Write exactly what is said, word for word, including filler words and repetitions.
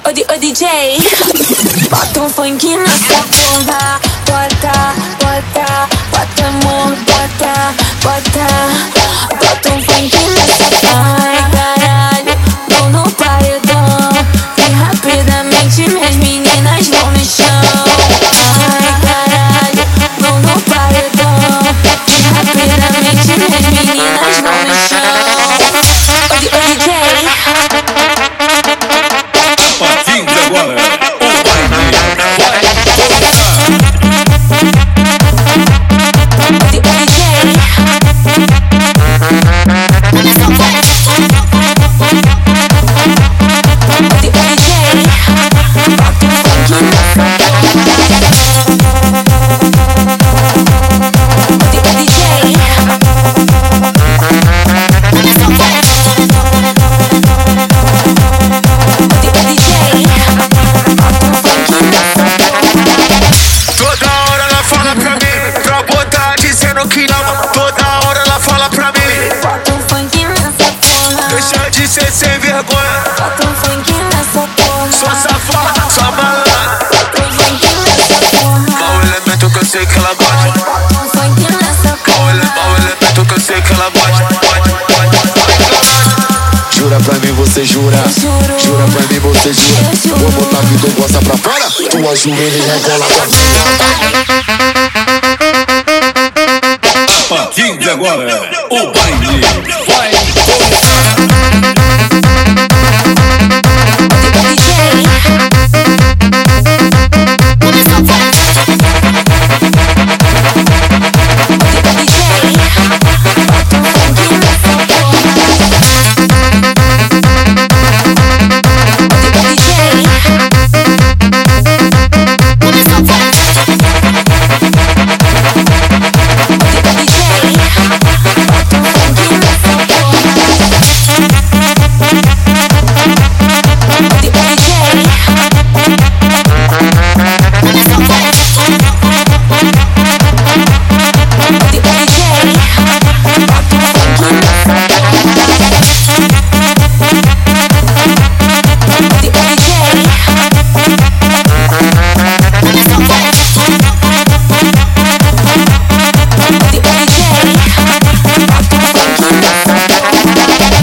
Ô, D- ô D J, bota um funk nessa porra. Bota, bota, bota amor, bota, bota, bota um funk nessa porra. Ai, caralho, mão no paredão. E rapidamente minhas meninas vão no chão. Ai, caralho, mão no paredão. E rapidamente minhas meninas vão no chão. Ô, D- ô D J, Cê sem vergonha, bota um funk nessa porra. só safada, só malandra. Bota um funk nessa porra. Qual elemento que eu sei que ela gosta? Bota um funk nessa Qual ele- porra. qual elemento que eu sei que ela gosta? Jura pra mim, você jura? Juro. Jura pra mim, você jura? Eu juro. Vou botar que tu gosta pra fora. Tua joelha e rebola pra A partir de agora, o baile vai